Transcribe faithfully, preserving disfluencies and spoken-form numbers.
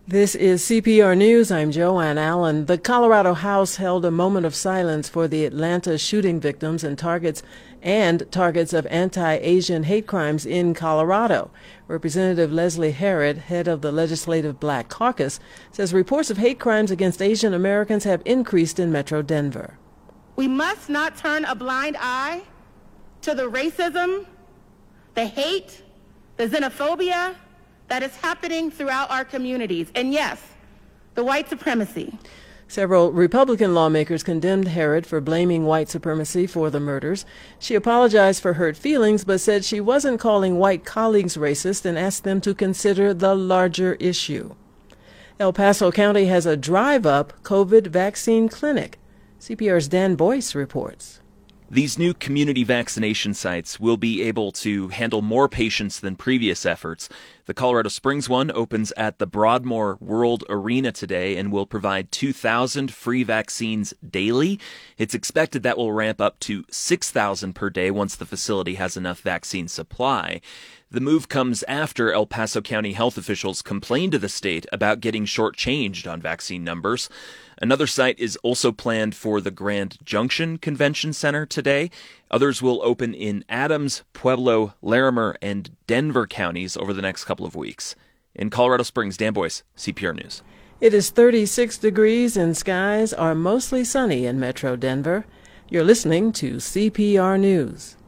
This is C P R News. I'm Joanne Allen. The Colorado House held a moment of silence for the Atlanta shooting victims and targets and targets of anti-Asian hate crimes in Colorado. Representative Leslie Herod, head of the Legislative Black Caucus, says reports of hate crimes against Asian Americans have increased in Metro Denver. We must not turn a blind eye to the racism, the hate, the xenophobia that is happening throughout our communities, and yes, the white supremacy. Several Republican lawmakers condemned Herod for blaming white supremacy for the murders. She apologized for hurt feelings, but said she wasn't calling white colleagues racist and asked them to consider the larger issue. El Paso County has a drive-up COVID vaccine clinic. C P R's Dan Boyce reports. These new community vaccination sites will be able to handle more patients than previous efforts. The Colorado Springs one opens at the Broadmoor World Arena today and will provide two thousand free vaccines daily. It's expected that will ramp up to six thousand per day once the facility has enough vaccine supply. The move comes after El Paso County health officials complained to the state about getting shortchanged on vaccine numbers. Another site is also planned for the Grand Junction Convention Center today. Others will open in Adams, Pueblo, Larimer, and Denver counties over the next couple of weeks. In Colorado Springs, Dan Boyce, C P R News. It is thirty-six degrees and skies are mostly sunny in Metro Denver. You're listening to C P R News.